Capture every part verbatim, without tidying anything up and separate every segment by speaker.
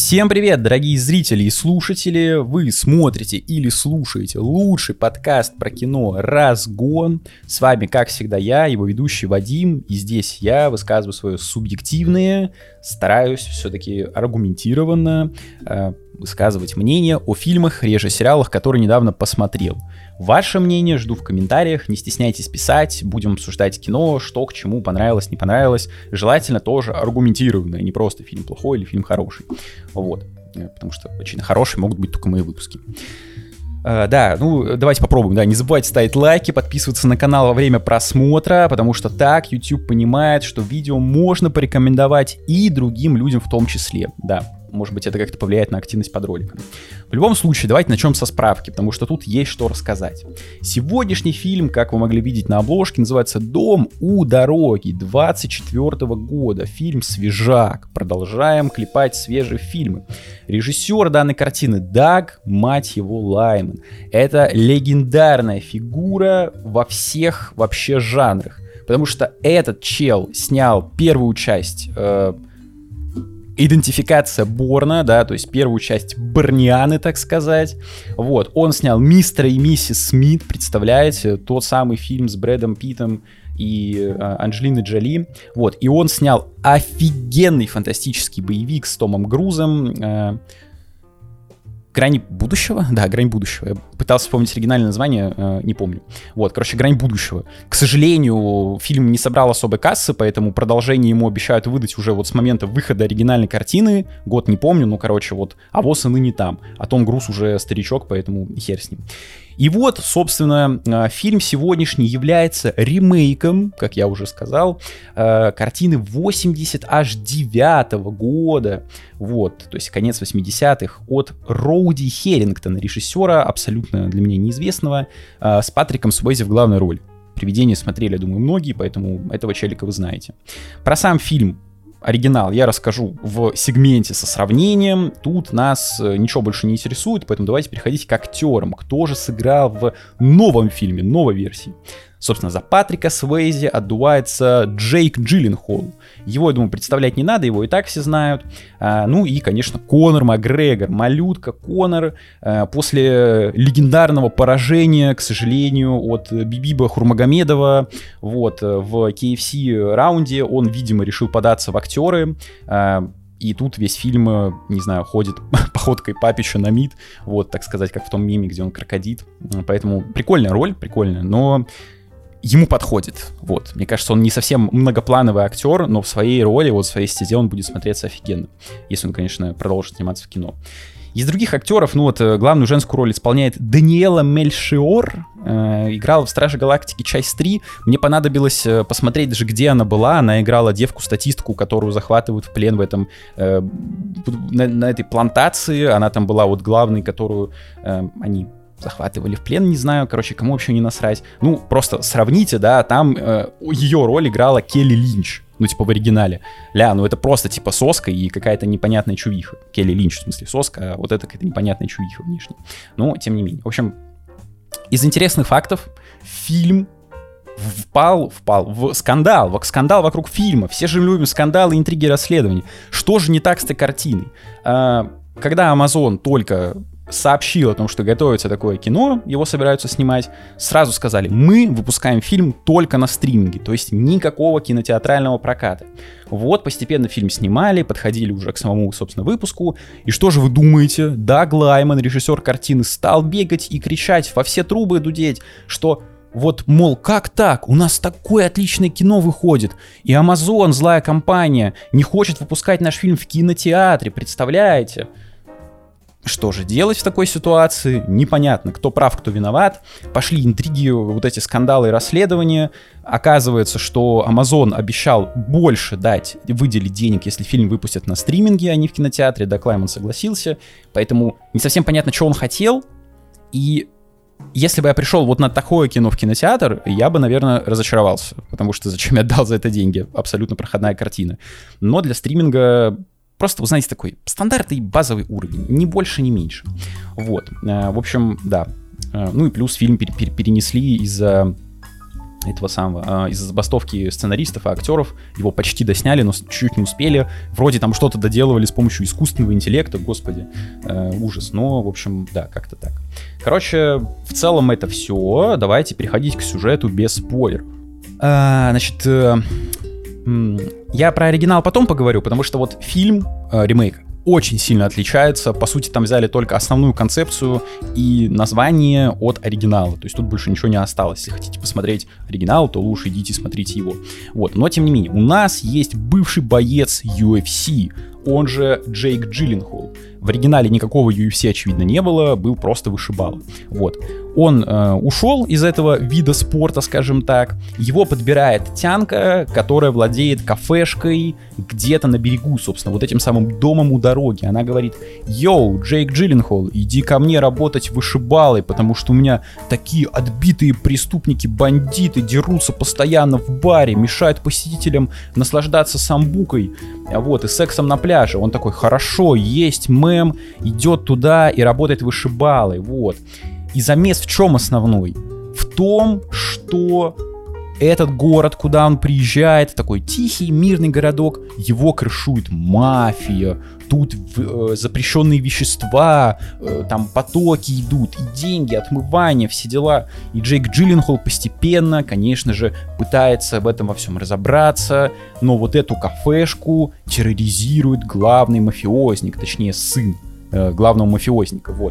Speaker 1: Всем привет, дорогие зрители и слушатели! Вы смотрите или слушаете лучший подкаст про кино «Разгон». С вами, как всегда, я, его ведущий Вадим, и здесь я высказываю свое субъективное, стараюсь все-таки аргументированно э, высказывать мнение о фильмах, реже сериалах, которые недавно посмотрел. Ваше мнение жду в комментариях, не стесняйтесь писать, будем обсуждать кино, что к чему понравилось, не понравилось. Желательно тоже аргументированно, не просто фильм плохой или фильм хороший. Вот, потому что очень хорошие могут быть только мои выпуски. Uh, да, ну давайте попробуем, да, не забывайте ставить лайки, подписываться на канал во время просмотра, потому что так YouTube понимает, что видео можно порекомендовать и другим людям в том числе, да. Может быть, это как-то повлияет на активность под роликом. В любом случае, давайте начнем со справки, потому что тут есть что рассказать. Сегодняшний фильм, как вы могли видеть на обложке, называется «Дом у дороги» двадцать четвёртого года. Фильм свежак. Продолжаем клепать свежие фильмы. Режиссер данной картины Даг, мать его, Лайман. Это легендарная фигура во всех вообще жанрах. Потому что этот чел снял первую часть... Э, Идентификация Борна, да, то есть первую часть Борнианы, так сказать. Вот, он снял «Мистера и миссис Смит», представляете, тот самый фильм с Брэдом Питтом и э, Анджелиной Джоли. Вот, и он снял офигенный фантастический боевик с Томом Крузом. Э, «Грани будущего?» Да, «Грань будущего». Я пытался вспомнить оригинальное название, э, не помню. Вот, короче, «Грань будущего». К сожалению, фильм не собрал особой кассы, поэтому продолжение ему обещают выдать уже вот с момента выхода оригинальной картины. Год не помню, ну, короче, вот, а воз и ныне там. А Том Круз уже старичок, поэтому хер с ним. И вот, собственно, фильм сегодняшний является ремейком, как я уже сказал, картины восемьдесят девятого года, вот, то есть конец восьмидесятых, от Роуди Херрингтона, режиссера, абсолютно для меня неизвестного, с Патриком Суэйзи в главной роли. «Привидение» смотрели, я думаю, многие, поэтому этого челика вы знаете. Про сам фильм. Оригинал я расскажу в сегменте со сравнением. Тут нас ничего больше не интересует, поэтому давайте переходить к актерам. Кто же сыграл в новом фильме, новой версии? Собственно, за Патрика Суэйзи отдувается Джейк Джилленхол. Его, я думаю, представлять не надо, его и так все знают. А, ну и, конечно, Конор Макгрегор, малютка Конор. А, после легендарного поражения, к сожалению, от Бибиба Хурмагомедова вот, в кей эф си раунде, он, видимо, решил податься в актеры. А, И тут весь фильм, не знаю, ходит походкой Папича на МИД, вот, так сказать, как в том меме, где он крокодит. Поэтому прикольная роль, прикольная, но ему подходит, вот. Мне кажется, он не совсем многоплановый актер, но в своей роли, вот в своей стезе он будет смотреться офигенно, если он, конечно, продолжит сниматься в кино. Из других актеров, ну вот, главную женскую роль исполняет Даниэла Мельшиор, э, играла в «Страже Галактики» часть три. Мне понадобилось посмотреть даже, где она была. Она играла девку-статистку, которую захватывают в плен в этом, э, на, на этой плантации. Она там была вот главной, которую э, они захватывали в плен, не знаю, короче, кому вообще не насрать. Ну, просто сравните, да, там э, ее роль играла Келли Линч. Ну, типа в оригинале. Ля, ну это просто типа соска и какая-то непонятная чувиха. Келли Линч, в смысле соска, а вот это какая-то непонятная чувиха внешне. Но, тем не менее. В общем, из интересных фактов, фильм впал, впал в скандал, в скандал вокруг фильма. Все же любим скандалы, интриги, расследования. Что же не так с этой картиной? А, когда Amazon только сообщил о том, что готовится такое кино, его собираются снимать, сразу сказали: мы выпускаем фильм только на стриминге, то есть никакого кинотеатрального проката. Вот, постепенно фильм снимали, подходили уже к самому, собственно, выпуску, и что же вы думаете? Даг Лайман, режиссер картины, стал бегать и кричать во все трубы, дудеть, что вот, мол, как так? У нас такое отличное кино выходит, и Amazon, злая компания, не хочет выпускать наш фильм в кинотеатре, представляете? Что же делать в такой ситуации? Непонятно, кто прав, кто виноват. Пошли интриги, вот эти скандалы и расследования. Оказывается, что Amazon обещал больше дать, выделить денег, если фильм выпустят на стриминге, а не в кинотеатре. Даг Лайман согласился. Поэтому не совсем понятно, что он хотел. И если бы я пришел вот на такое кино в кинотеатр, я бы, наверное, разочаровался. Потому что зачем я отдал за это деньги? Абсолютно проходная картина. Но для стриминга... Просто, вы знаете, такой стандартный базовый уровень, ни больше, ни меньше. Вот, в общем, да. Ну и плюс фильм пере- пере- перенесли из-за этого самого, из-за забастовки сценаристов и актеров, его почти досняли, но чуть-чуть не успели. Вроде там что-то доделывали с помощью искусственного интеллекта, господи, э, ужас. Но, в общем, да, как-то так. Короче, в целом это все. Давайте переходить к сюжету без спойлеров. А, значит, э, я про оригинал потом поговорю, потому что вот фильм, э, ремейк, очень сильно отличается. По сути, там взяли только основную концепцию и название от оригинала. То есть тут больше ничего не осталось. Если хотите посмотреть оригинал, то лучше идите смотрите его. Вот. Но, тем не менее, у нас есть бывший боец ю эф си, он же Джейк Джилленхол. В оригинале никакого ю эф си, очевидно, не было, был просто вышибала. Вот. Он э, ушел из этого вида спорта, скажем так. Его подбирает тянка, которая владеет кафешкой где-то на берегу, собственно, вот этим самым домом у дороги. Она говорит: «Йоу, Джейк Джилленхол, иди ко мне работать вышибалой, потому что у меня такие отбитые преступники-бандиты дерутся постоянно в баре, мешают посетителям наслаждаться самбукой, вот, и сексом на пляже». Он такой: «Хорошо, есть мэм», идет туда и работает вышибалой, вот. И замес в чем основной? В том, что этот город, куда он приезжает, такой тихий, мирный городок, его крышует мафия, тут э, запрещенные вещества, э, там потоки идут, и деньги, отмывания, все дела. И Джейк Джилленхол постепенно, конечно же, пытается в этом во всем разобраться, но вот эту кафешку терроризирует главный мафиозник, точнее сын э, главного мафиозника, вот.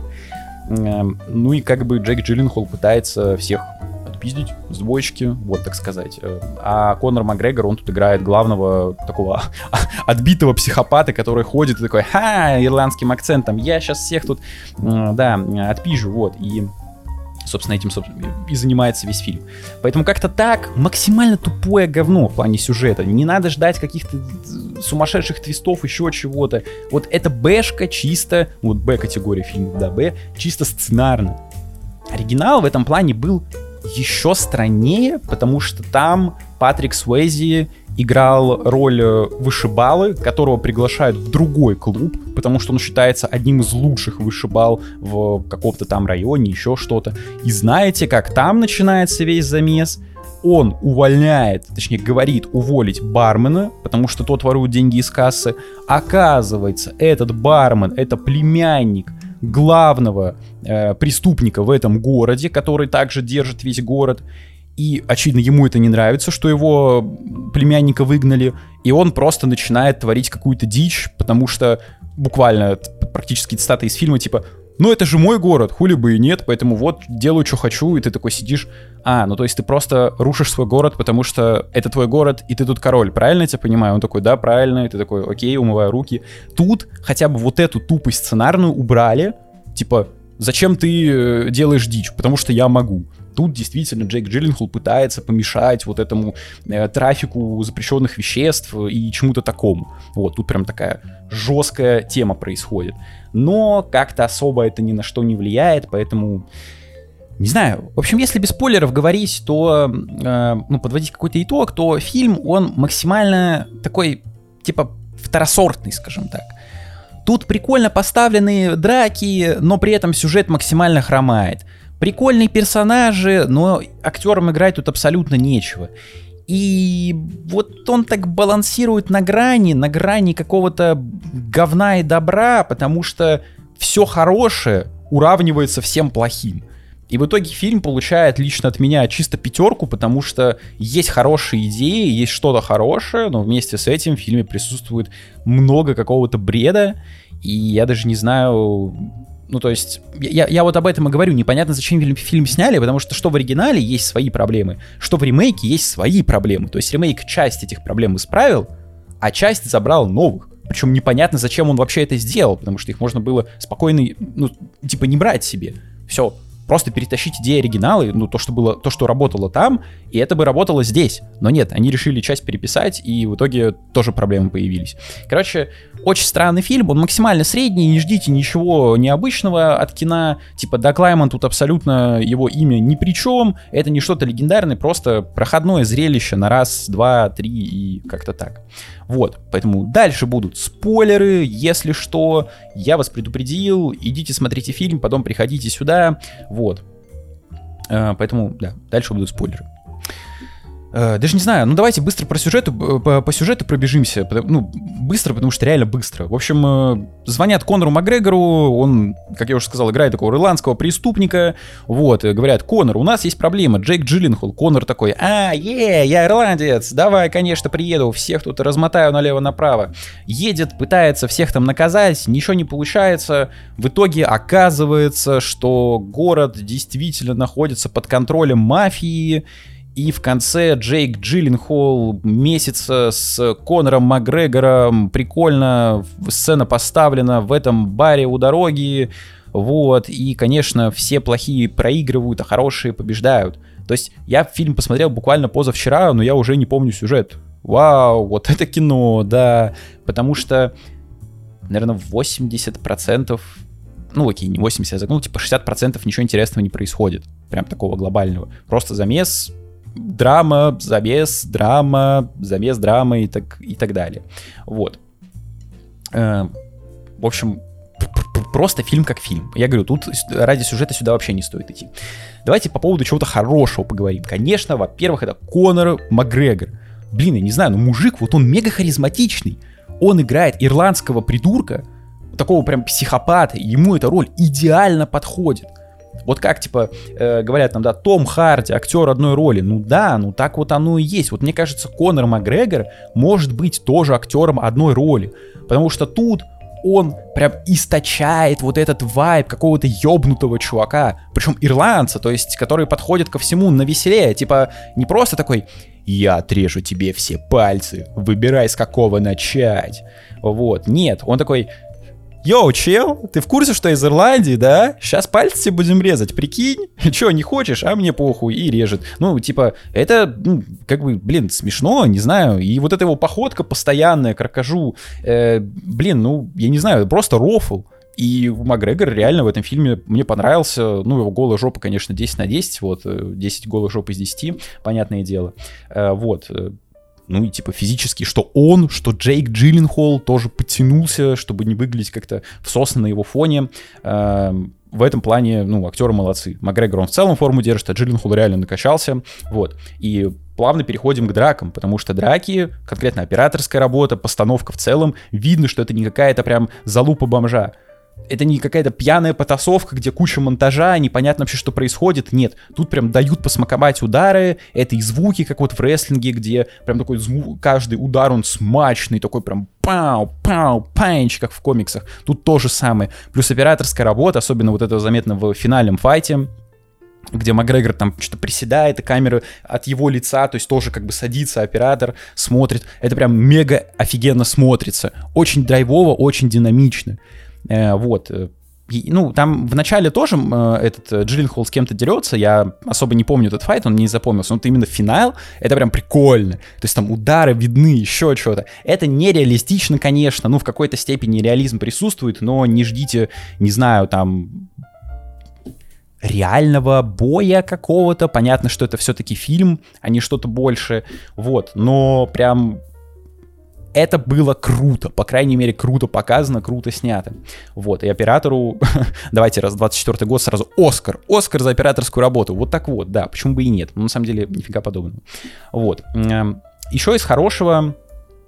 Speaker 1: Э, ну и как бы Джейк Джилленхол пытается всех отпиздить с двоечки, вот так сказать. А Конор Макгрегор, он тут играет главного такого отбитого психопата, который ходит и такой: «Ха, ирландским акцентом, я сейчас всех тут, да, отпизжу», вот. И, собственно, этим собственно, и занимается весь фильм. Поэтому как-то так, максимально тупое говно в плане сюжета. Не надо ждать каких-то сумасшедших твистов, еще чего-то. Вот это бэшка чисто, вот Б-категория фильмов, да, Б, чисто сценарно. Оригинал в этом плане был еще страннее, потому что там Патрик Суэйзи играл роль вышибалы, которого приглашают в другой клуб, потому что он считается одним из лучших вышибал в каком-то там районе, еще что-то. И знаете, как там начинается весь замес? Он увольняет, точнее говорит уволить бармена, потому что тот ворует деньги из кассы. Оказывается, этот бармен — это племянник главного э, преступника в этом городе, который также держит весь город. И, очевидно, ему это не нравится, что его племянника выгнали. И он просто начинает творить какую-то дичь, потому что буквально практически цитата из фильма типа: «Ну это же мой город, хули бы и нет, поэтому вот делаю, что хочу». И ты такой сидишь: а, ну то есть ты просто рушишь свой город, потому что это твой город, и ты тут король, правильно я тебя понимаю? Он такой: да, правильно. И ты такой: окей, умываю руки. Тут хотя бы вот эту тупость сценарную убрали. Типа, зачем ты делаешь дичь? Потому что я могу. Тут действительно Джейк Джилленхол пытается помешать вот этому э, трафику запрещенных веществ и чему-то такому. Вот, тут прям такая жесткая тема происходит. Но как-то особо это ни на что не влияет, поэтому... Не знаю. В общем, если без спойлеров говорить, то, э, ну, подводить какой-то итог, то фильм, он максимально такой, типа, второсортный, скажем так. Тут прикольно поставленные драки, но при этом сюжет максимально хромает. Прикольные персонажи, но актерам играть тут абсолютно нечего. И вот он так балансирует на грани, на грани какого-то говна и добра, потому что все хорошее уравнивается всем плохим. И в итоге фильм получает лично от меня чисто пятерку, потому что есть хорошие идеи, есть что-то хорошее, но вместе с этим в фильме присутствует много какого-то бреда, и я даже не знаю... Ну, то есть, я, я вот об этом и говорю, непонятно, зачем фильм, фильм сняли, потому что что в оригинале есть свои проблемы, что в ремейке есть свои проблемы. То есть ремейк часть этих проблем исправил, а часть забрал новых. Причем непонятно, зачем он вообще это сделал, потому что их можно было спокойно, ну, типа, не брать себе. Все. Просто перетащить идеи оригинала, ну, то, что было, то, что работало там, и это бы работало здесь. Но нет, они решили часть переписать, и в итоге тоже проблемы появились. Короче, очень странный фильм, он максимально средний, не ждите ничего необычного от кино. Типа, Даг Лайман тут абсолютно, его имя ни при чем, это не что-то легендарное, просто проходное зрелище на раз, два, три и как-то так. Вот, поэтому дальше будут спойлеры, если что, я вас предупредил, идите смотрите фильм, потом приходите сюда, вот. Поэтому, да, дальше будут спойлеры. Даже не знаю, ну давайте быстро про сюжету, по, по сюжету пробежимся. Ну, быстро, потому что реально быстро. В общем, звонят Конору Макгрегору, он, как я уже сказал, играет такого ирландского преступника. Вот, и говорят: Конор, у нас есть проблема, Джейк Джилленхол. Конор такой: а, е, я ирландец, давай, конечно, приеду, всех тут размотаю налево-направо. Едет, пытается всех там наказать, ничего не получается. В итоге оказывается, что город действительно находится под контролем мафии. И в конце Джейк Джилленхол месяца с Конором Макгрегором. Прикольно, сцена поставлена в этом баре у дороги. Вот, и, конечно, все плохие проигрывают, а хорошие побеждают. То есть я фильм посмотрел буквально позавчера, но я уже не помню сюжет. Вау, вот это кино, да. Потому что, наверное, восемьдесят процентов... Ну, окей, не восемьдесят, ну, типа шестьдесят процентов ничего интересного не происходит. Прям такого глобального. Просто замес... Драма, замес, драма, замес, драма и так, и так далее. Вот. Э, в общем, просто фильм как фильм. Я говорю, тут ради сюжета сюда вообще не стоит идти. Давайте по поводу чего-то хорошего поговорим. Конечно, во-первых, это Конор Макгрегор. Блин, я не знаю, но мужик, вот он мега харизматичный. Он играет ирландского придурка, такого прям психопата. Ему эта роль идеально подходит. Вот как, типа, э, говорят нам, да, Том Харди, актер одной роли. Ну да, ну так вот оно и есть. Вот мне кажется, Конор Макгрегор может быть тоже актером одной роли. Потому что тут он прям источает вот этот вайб какого-то ёбнутого чувака. Причем ирландца, то есть, который подходит ко всему навеселее. Типа, не просто такой: я отрежу тебе все пальцы, выбирай, с какого начать. Вот, нет, он такой: йоу, чел, ты в курсе, что из Ирландии, да? Сейчас пальцы тебе будем резать, прикинь? Чё, не хочешь? А мне похуй, и режет. Ну, типа, это, ну, как бы, блин, смешно, не знаю. И вот эта его походка постоянная, кракожу, э, блин, ну, я не знаю, просто рофл. И Макгрегор реально в этом фильме мне понравился. Ну, его голая жопа, конечно, десять на десять, вот, десять голых жоп из десяти, понятное дело. Э, вот, ну и типа физически, что он, что Джейк Джилленхол тоже подтянулся, чтобы не выглядеть как-то всосно на его фоне. Э, в этом плане, ну, актеры молодцы. Макгрегор, он в целом форму держит, а Джилленхол реально накачался. Вот. И плавно переходим к дракам, потому что драки, конкретно операторская работа, постановка в целом, видно, что это не какая-то прям залупа бомжа. Это не какая-то пьяная потасовка, где куча монтажа, непонятно вообще, что происходит. Нет, тут прям дают посмаковать удары. Это и звуки, как вот в рестлинге, где прям такой звук, каждый удар, он смачный, такой прям пау, пау, панч, как в комиксах. Тут то же самое. Плюс операторская работа, особенно вот это заметно в финальном файте, где Макгрегор там что-то приседает, и камера от его лица, то есть тоже как бы садится оператор, смотрит. Это прям мега офигенно смотрится. Очень драйвово, очень динамично. Э, вот. И, ну, там в начале тоже э, этот Джилленхол с кем-то дерется, я особо не помню этот файт, он не запомнился, но вот именно финал, это прям прикольно. То есть там удары видны, еще что-то. Это нереалистично, конечно, ну, в какой-то степени реализм присутствует, но не ждите, не знаю, там... реального боя какого-то. Понятно, что это все-таки фильм, а не что-то большее. Вот, но прям это было круто. По крайней мере, круто показано, круто снято. Вот, и оператору, давайте, раз двадцать четвёртый год, сразу Оскар. Оскар за операторскую работу. Вот так вот, да, почему бы и нет. Но на самом деле, нифига подобного. Вот. Еще из хорошего...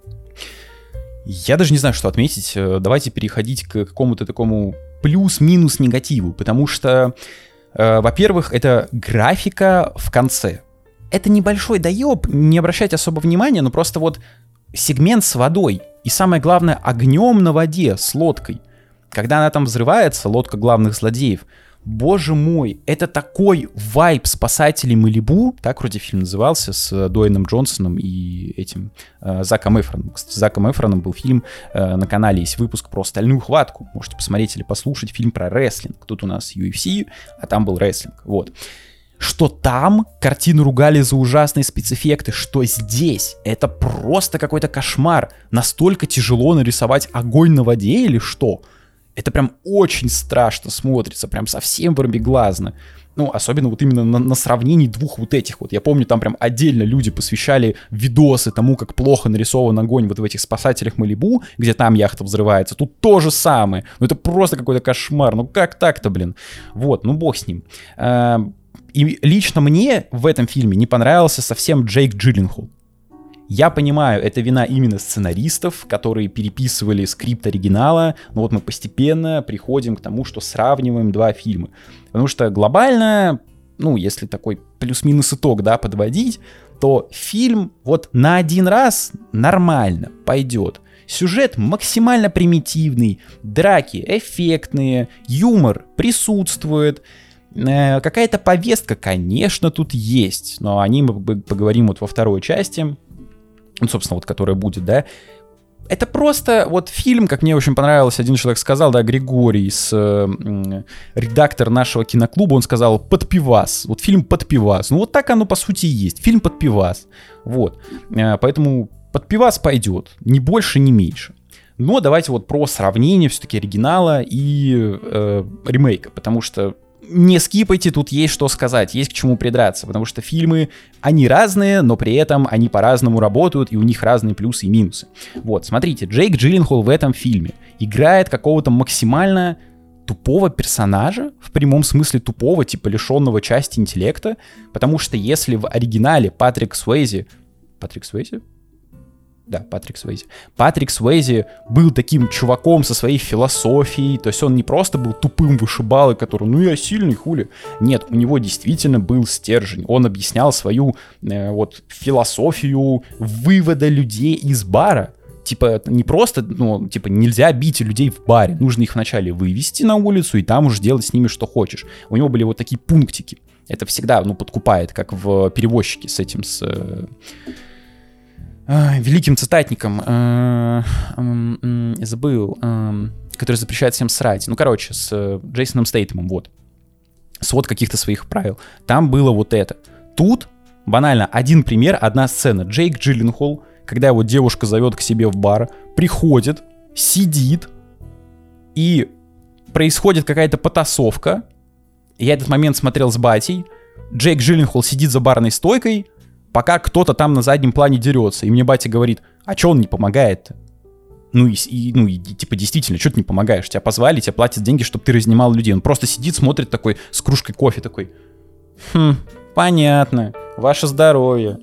Speaker 1: Я даже не знаю, что отметить. Давайте переходить к какому-то такому плюс-минус негативу, потому что во-первых, это графика в конце. Это небольшой доеб, не обращайте особо внимания, но просто вот сегмент с водой. И самое главное, огнем на воде с лодкой. Когда она там взрывается, лодка главных злодеев, боже мой, это такой вайб спасателей Малибу, так вроде фильм назывался, с Дуэйном Джонсоном и этим э, Заком Эфроном. Кстати, с Заком Эфроном был фильм, э, на канале есть выпуск про «Стальную хватку». Можете посмотреть или послушать фильм про рестлинг. Тут у нас ю эф си, а там был рестлинг. Вот. Что там картину ругали за ужасные спецэффекты, что здесь это просто какой-то кошмар. Настолько тяжело нарисовать огонь на воде или что? Это прям очень страшно смотрится, прям совсем вырбеглазно. Ну, особенно вот именно на, на сравнении двух вот этих вот. Я помню, там прям отдельно люди посвящали видосы тому, как плохо нарисован огонь вот в этих спасателях Малибу, где там яхта взрывается. Тут то же самое. Ну, это просто какой-то кошмар. Ну, как так-то, блин? Вот, ну, бог с ним. И лично мне в этом фильме не понравился совсем Джейк Джилленхол. Я понимаю, это вина именно сценаристов, которые переписывали скрипт оригинала, но вот мы постепенно приходим к тому, что сравниваем два фильма. Потому что глобально, ну, если такой плюс-минус итог, да, подводить, то фильм вот на один раз нормально пойдет. Сюжет максимально примитивный, драки эффектные, юмор присутствует, э, какая-то повестка, конечно, тут есть, но о ней мы поговорим вот во второй части. Ну, собственно, вот, которая будет, да, это просто вот фильм, как мне очень понравилось, один человек сказал, да, Григорий, с, э, редактор нашего киноклуба, он сказал, под пивас, вот фильм под пивас, ну вот так оно по сути и есть, фильм под пивас, вот, э, поэтому под пивас пойдет, ни больше, ни меньше. Но давайте вот про сравнение все-таки оригинала и э, ремейка, потому что не скипайте, тут есть что сказать, есть к чему придраться, потому что фильмы, они разные, но при этом они по-разному работают, и у них разные плюсы и минусы. Вот, смотрите, Джейк Джилленхол в этом фильме играет какого-то максимально тупого персонажа, в прямом смысле тупого, типа лишенного части интеллекта, потому что если в оригинале Патрик Суэйзи... Патрик Суэйзи? Да, Патрик Суэйзи. Патрик Суэйзи был таким чуваком со своей философией, то есть он не просто был тупым вышибалой, который, ну я сильный, хули. Нет, у него действительно был стержень. Он объяснял свою э, вот философию вывода людей из бара. Типа не просто, ну, типа нельзя бить людей в баре, нужно их вначале вывести на улицу и там уже делать с ними что хочешь. У него были вот такие пунктики. Это всегда, ну, подкупает, как в «Перевозчике» с этим, с... Э, великим цитатником, э, э, э, забыл, э, который запрещает всем срать. Ну, короче, с э, Джейсоном Стейтемом, вот. Свод каких-то своих правил. Там было вот это. Тут, банально, один пример, одна сцена. Джейк Джилленхол, когда его девушка зовет к себе в бар, приходит, сидит, и происходит какая-то потасовка. Я этот момент смотрел с батей. Джейк Джилленхол сидит за барной стойкой, пока кто-то там на заднем плане дерется. И мне батя говорит, а чё он не помогает-то? Ну и, и, ну, и типа, действительно, что ты не помогаешь? Тебя позвали, тебе платят деньги, чтобы ты разнимал людей. Он просто сидит, смотрит такой, с кружкой кофе такой. Хм, понятно, ваше здоровье.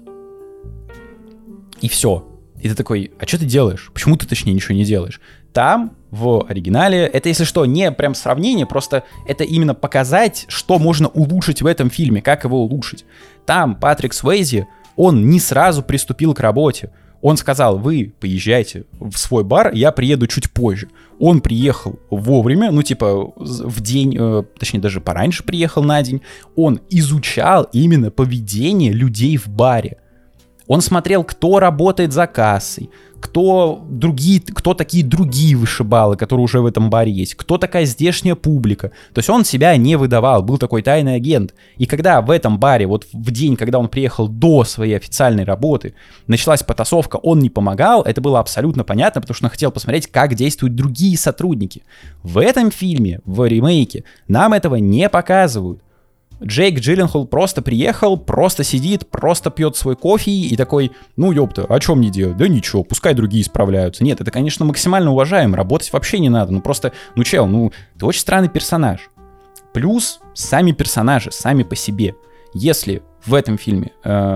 Speaker 1: И все. И ты такой, а что ты делаешь? Почему ты, точнее, ничего не делаешь? Там, в оригинале, это, если что, не прям сравнение, просто это именно показать, что можно улучшить в этом фильме, как его улучшить. Там Патрик Суэйзи, он не сразу приступил к работе. Он сказал, вы поезжайте в свой бар, я приеду чуть позже. Он приехал вовремя, ну типа в день, э, точнее даже пораньше приехал на день. Он изучал именно поведение людей в баре. Он смотрел, кто работает за кассой, кто, другие, кто такие другие вышибалы, которые уже в этом баре есть, кто такая здешняя публика. То есть он себя не выдавал, был такой тайный агент. И когда в этом баре, вот в день, когда он приехал до своей официальной работы, началась потасовка, он не помогал, это было абсолютно понятно, потому что он хотел посмотреть, как действуют другие сотрудники. В этом фильме, в ремейке, нам этого не показывают. Джейк Джилленхол просто приехал, просто сидит, просто пьет свой кофе и такой, ну ёпта, а что мне делать? Да ничего, пускай другие справляются. Нет, это, конечно, максимально уважаемо, работать вообще не надо, ну просто, ну чел, ну ты очень странный персонаж. Плюс сами персонажи, сами по себе. Если в этом фильме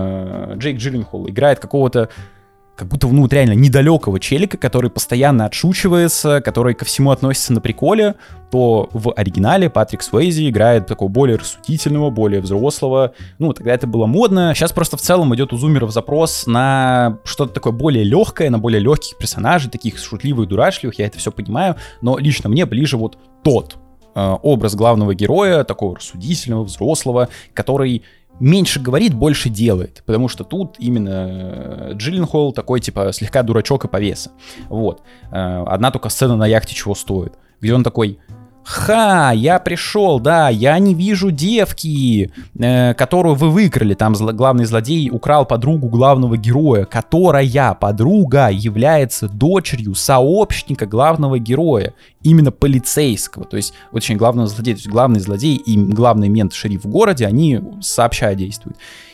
Speaker 1: э, Джейк Джилленхол играет какого-то, как будто, ну, вот реально недалекого челика, который постоянно отшучивается, который ко всему относится на приколе, то в оригинале Патрик Суэйзи играет такого более рассудительного, более взрослого. Ну, тогда это было модно. Сейчас просто в целом идет у зумеров запрос на что-то такое более легкое, на более легких персонажей, таких шутливых, дурашливых, я это все понимаю, но лично мне ближе вот тот э, образ главного героя, такого рассудительного, взрослого, который меньше говорит, больше делает, потому что тут именно Джилленхол такой, типа, слегка дурачок и повеса. Вот. Одна только сцена на яхте чего стоит, где он такой: ха, я пришел, да, я не вижу девки, э, которую вы выкрали. Там зло, главный злодей украл подругу главного героя, которая подруга является дочерью сообщника главного героя, именно полицейского. То есть, очень главного злодея, то есть главный злодей и главный мент-шериф в городе, они сообща действуют.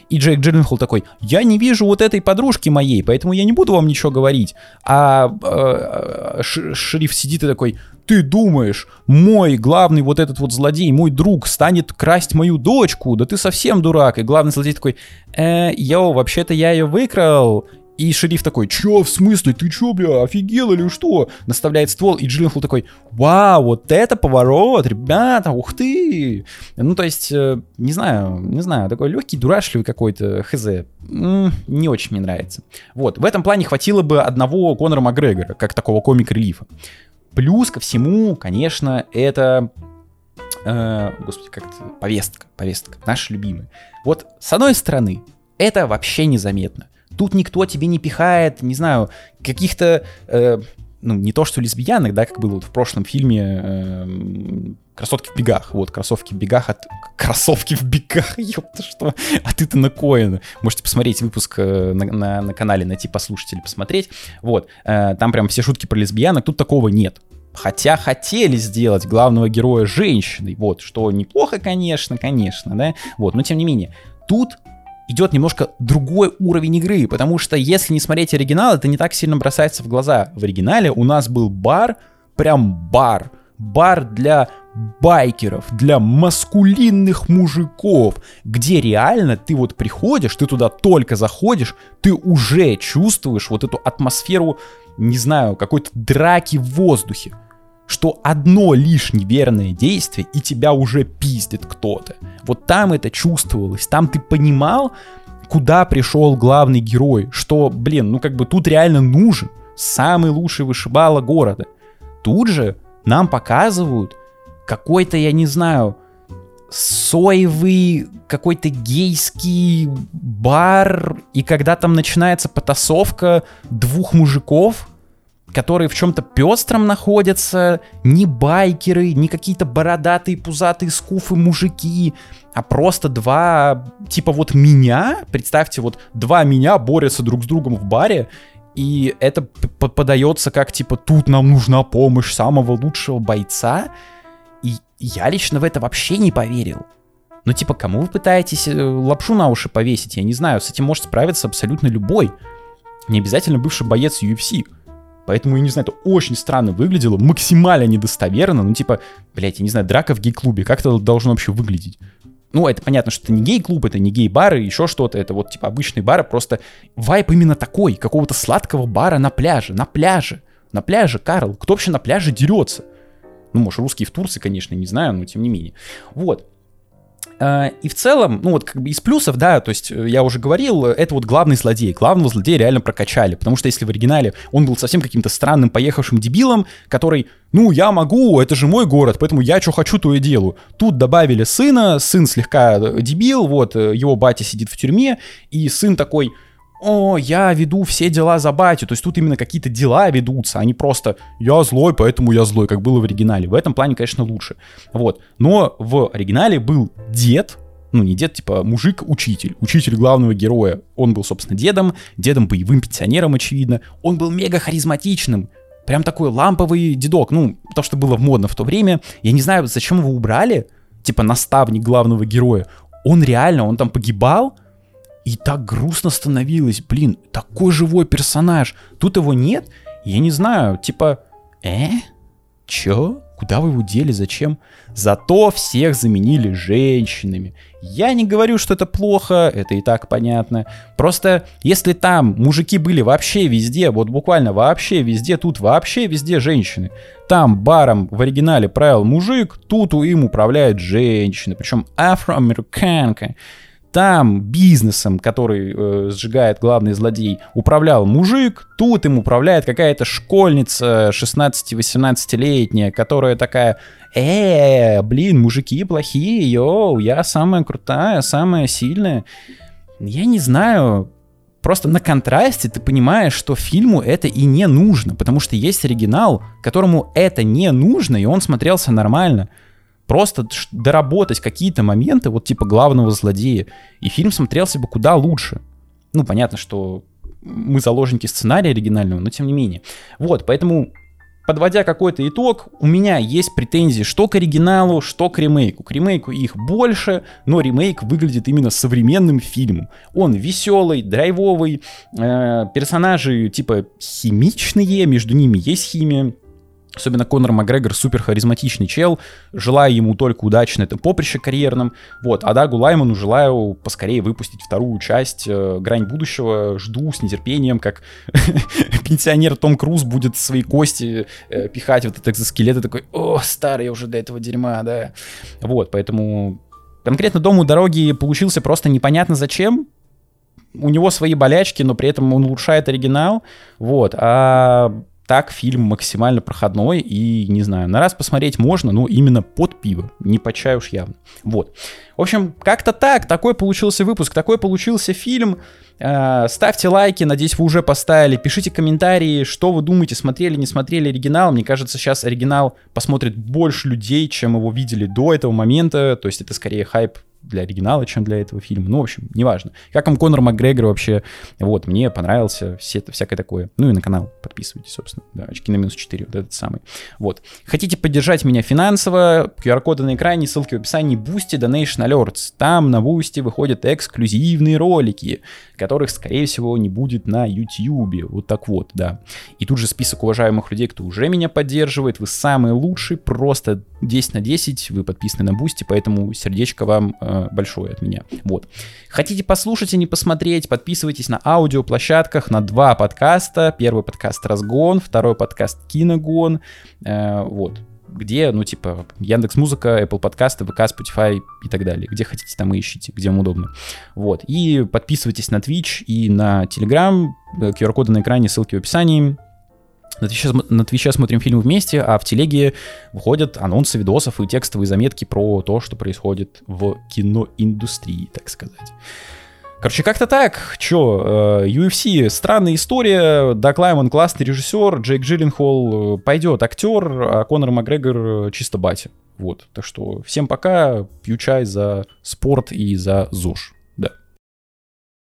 Speaker 1: И Джейк Джилленхол такой: я не вижу вот этой подружки моей, поэтому я не буду вам ничего говорить. А э, ш- шериф сидит и такой: ты думаешь, мой главный вот этот вот злодей, мой друг, станет красть мою дочку? Да ты совсем дурак. И главный злодей такой: э, йоу, вообще-то я ее выкрал. И шериф такой: чё, в смысле, ты чё, бля, офигел или что? Наставляет ствол, и Джилленхол такой: вау, вот это поворот, ребята, ух ты. Ну, то есть, э, не знаю, не знаю, такой легкий, дурашливый какой-то, хз. М-м, не очень мне нравится. Вот, в этом плане хватило бы одного Конора Макгрегора, как такого комик-релифа. Плюс ко всему, конечно, это... Э, господи, как это? Повестка, повестка, наша любимая. Вот, с одной стороны, это вообще незаметно. Тут никто тебе не пихает, не знаю, каких-то, э, ну, не то что лесбиянок, да, как было вот в прошлом фильме э, «Красотки в бегах». Вот, «Кроссовки в бегах» от... «Кроссовки в бегах», ёпта, что? От Итана Коэна. Можете посмотреть выпуск э, на, на, на канале, найти, послушать или посмотреть. Вот, э, там прям все шутки про лесбиянок, тут такого нет. Хотя хотели сделать главного героя женщиной, вот, что неплохо, конечно, конечно, да, вот, но тем не менее, тут идет немножко другой уровень игры, потому что если не смотреть оригинал, это не так сильно бросается в глаза. В оригинале у нас был бар, прям бар, бар для байкеров, для маскулинных мужиков, где реально ты вот приходишь, ты туда только заходишь, ты уже чувствуешь вот эту атмосферу, не знаю, какой-то драки в воздухе. Что одно лишь неверное действие, и тебя уже пиздит кто-то. Вот там это чувствовалось, там ты понимал, куда пришел главный герой, что, блин, ну как бы тут реально нужен самый лучший вышибала города. Тут же нам показывают какой-то, я не знаю, соевый какой-то гейский бар, и когда там начинается потасовка двух мужиков, которые в чем-то пестром находятся, не байкеры, не какие-то бородатые, пузатые скуфы мужики, а просто два, типа вот меня, представьте, вот два меня борются друг с другом в баре, и это п- подается как, типа, тут нам нужна помощь самого лучшего бойца, и я лично в это вообще не поверил. Ну, типа, кому вы пытаетесь лапшу на уши повесить? Я не знаю, с этим может справиться абсолютно любой. Не обязательно бывший боец ю эф си. Поэтому, я не знаю, это очень странно выглядело, максимально недостоверно. Ну, типа, блядь, я не знаю, драка в гей-клубе, как это должно вообще выглядеть? Ну, это понятно, что это не гей-клуб, это не гей-бары, еще что-то, это вот, типа, обычные бары, просто вайб именно такой, какого-то сладкого бара на пляже, на пляже, на пляже, Карл, кто вообще на пляже дерется? Ну, может, русские в Турции, конечно, не знаю, но тем не менее. Вот. И в целом, ну вот как бы из плюсов, да, то есть я уже говорил, это вот главный злодей. Главного злодея реально прокачали, потому что если в оригинале он был совсем каким-то странным поехавшим дебилом, который, ну я могу, это же мой город, поэтому я что хочу, то и делаю. Тут добавили сына, сын слегка дебил, вот его батя сидит в тюрьме, и сын такой: о, я веду все дела за батю. То есть тут именно какие-то дела ведутся, а не просто я злой, поэтому я злой, как было в оригинале. В этом плане, конечно, лучше. Вот. Но в оригинале был дед, ну не дед, типа мужик-учитель, учитель главного героя. Он был, собственно, дедом, дедом боевым пенсионером, очевидно. Он был мега харизматичным. Прям такой ламповый дедок. Ну, то, что было модно в то время. Я не знаю, зачем его убрали. Типа наставник главного героя. Он реально, он там погибал. И так грустно становилось, блин, такой живой персонаж. Тут его нет, я не знаю, типа, э? Чё? Куда вы его дели, зачем? Зато всех заменили женщинами. Я не говорю, что это плохо, это и так понятно. Просто если там мужики были вообще везде, вот буквально вообще везде, тут вообще везде женщины. Там баром в оригинале правил мужик, тут им управляет женщина, причем афроамериканка. Там бизнесом, который э, сжигает главный злодей, управлял мужик, тут им управляет какая-то школьница шестнадцати-восемнадцатилетняя, которая такая: э, блин, мужики плохие, йоу, я самая крутая, самая сильная. Я не знаю, просто на контрасте ты понимаешь, что фильму это и не нужно, потому что есть оригинал, которому это не нужно, и он смотрелся нормально. Просто доработать какие-то моменты, вот типа главного злодея, и фильм смотрелся бы куда лучше. Ну, понятно, что мы заложники сценария оригинального, но тем не менее. Вот, поэтому подводя какой-то итог, у меня есть претензии что к оригиналу, что к ремейку. К ремейку их больше, но ремейк выглядит именно современным фильмом. Он веселый, драйвовый, э, персонажи типа химичные, между ними есть химия. Особенно Конор Макгрегор супер харизматичный чел. Желаю ему только удачи на этом поприще карьерном. Вот. А Дагу Лайману желаю поскорее выпустить вторую часть э, «Грань будущего». Жду с нетерпением, как пенсионер Том Круз будет свои кости э, пихать в этот экзоскелет и такой: о, старый, я уже до этого дерьма, да. Вот, поэтому конкретно «Дом у дороги» получился просто непонятно зачем. У него свои болячки, но при этом он улучшает оригинал. Вот. А так фильм максимально проходной, и, не знаю, на раз посмотреть можно, но именно под пиво, не под чай уж явно. Вот. В общем, как-то так, такой получился выпуск, такой получился фильм. Э, ставьте лайки, надеюсь, вы уже поставили, пишите комментарии, что вы думаете, смотрели, не смотрели оригинал. Мне кажется, сейчас оригинал посмотрит больше людей, чем его видели до этого момента, то есть это скорее хайп для оригинала, чем для этого фильма. Ну, в общем, неважно. Как вам Конор Макгрегор вообще? Вот, мне понравился, все это, всякое такое. Ну и на канал подписывайтесь, собственно. Да, очки на минус четыре, вот этот самый. Вот. Хотите поддержать меня финансово? ку ар-коды на экране, ссылки в описании. Boosty Donation Alerts. Там на Boosty выходят эксклюзивные ролики, которых, скорее всего, не будет на YouTube. Вот так вот, да. И тут же список уважаемых людей, кто уже меня поддерживает. Вы самые лучшие, просто десять на десять. Вы подписаны на Boosty, поэтому сердечко вам э, большое от меня. Вот. Хотите послушать и не посмотреть, подписывайтесь на аудиоплощадках, на два подкаста. Первый подкаст «Разгон», второй подкаст «Киногон». Э, вот. Где, ну, типа, Яндекс.Музыка, Apple подкасты, ВК, Spotify и так далее. Где хотите, там и ищите, где вам удобно. Вот. И подписывайтесь на Twitch и на Telegram. ку ар-коды на экране, ссылки в описании. На Твиче, на Твиче смотрим фильмы вместе, а в Телеге выходят анонсы видосов и текстовые заметки про то, что происходит в киноиндустрии, так сказать. Короче, как-то так. Чё, ю эф си, странная история. Даг Лайман классный режиссер, Джейк Джилленхол пойдет актер, а Конор Макгрегор чисто батя. Вот, так что всем пока, пью чай за спорт и за ЗОЖ.